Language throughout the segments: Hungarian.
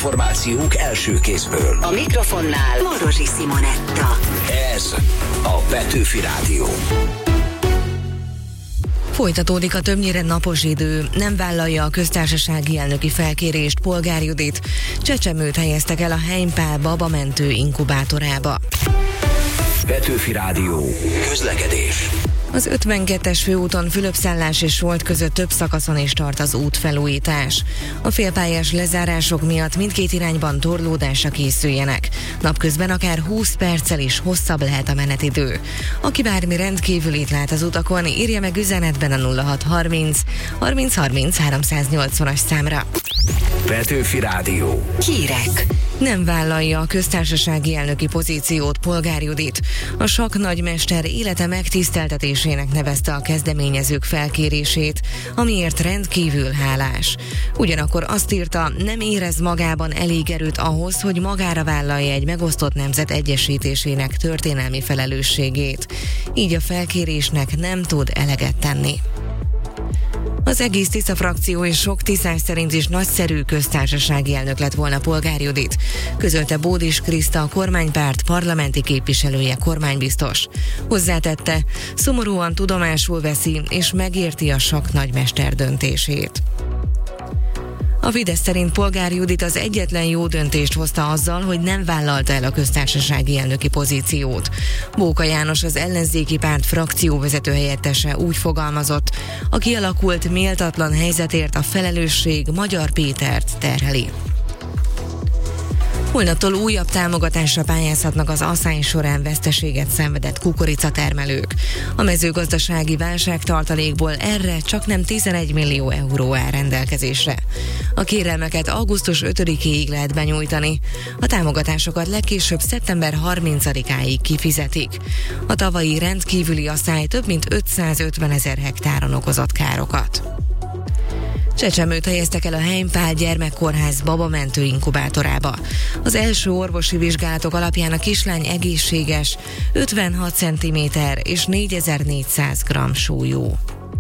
információk első kézből. A mikrofonnál Marosi Simonetta. Ez a Petőfi Rádió. Folytatódik a többnyire napos idő, nem vállalja a köztársasági elnöki felkérést Polgár Judit. Csecsemőt helyeztek el a Heimpál babamentő inkubátorába. Petőfi Rádió. Közlekedés. Az 52-es főúton Fülöp-Szállás és Solt között több szakaszon is tart az útfelújítás. A félpályás lezárások miatt mindkét irányban torlódásra készüljenek. Napközben akár 20 perccel is hosszabb lehet a menetidő. Aki bármi rendkívülit lát az utakon, írja meg üzenetben a 0630 30 30 380-as számra. Petőfi Rádió. Hírek. Nem vállalja a köztársasági elnöki pozíciót Polgár Judit. A sakknagymester élete megtiszteltetésének nevezte a kezdeményezők felkérését, amiért rendkívül hálás. Ugyanakkor azt írta, nem érez magában elég erőt ahhoz, hogy magára vállalja egy megosztott nemzet egyesítésének történelmi felelősségét. Így a felkérésnek nem tud eleget tenni. Az egész Tisza frakció és sok tiszás szerint is nagyszerű köztársasági elnök lett volna Polgár Judit, közölte Bódis Kriszta, a kormánypárt parlamenti képviselője, kormánybiztos. Hozzátette, szomorúan tudomásul veszi és megérti a sakknagymester döntését. A Fidesz szerint Polgár Judit az egyetlen jó döntést hozta azzal, hogy nem vállalta el a köztársasági elnöki pozíciót. Bóka János, az ellenzéki párt frakcióvezető helyettese úgy fogalmazott, a kialakult méltatlan helyzetért a felelősség Magyar Pétert terheli. Holnaptól újabb támogatásra pályázhatnak az asszály során veszteséget szenvedett kukoricatermelők. A mezőgazdasági válságtartalékból erre csaknem 11 millió euró áll rendelkezésre. A kérelmeket augusztus 5-éig lehet benyújtani. A támogatásokat legkésőbb szeptember 30-áig kifizetik. A tavalyi rendkívüli asszály több mint 550 000 hektáron okozott károkat. Csecsemőt helyeztek el a Heimpál gyermekkórház babamentő inkubátorába. Az első orvosi vizsgálatok alapján a kislány egészséges, 56 cm és 4400 g súlyú.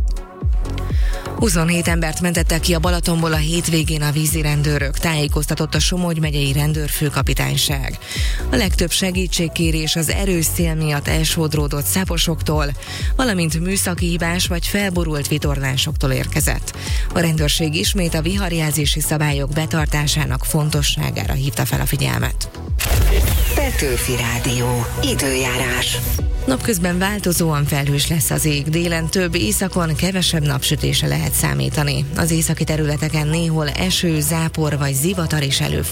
27 embert mentettek ki a Balatonból a hétvégén a vízirendőrök, tájékoztatott a Somogy megyei rendőrfőkapitányság. A legtöbb segítségkérés az erős szél miatt elsodródott száposoktól, valamint műszaki hibás vagy felborult vitorlásoktól érkezett. A rendőrség ismét a viharjelzési szabályok betartásának fontosságára hívta fel a figyelmet. Petőfi Rádió. Időjárás. Napközben változóan felhős lesz az ég, délen több, északon kevesebb napsütésre lehet számítani. Az északi területeken néhol eső, zápor vagy zivatar is előfordul.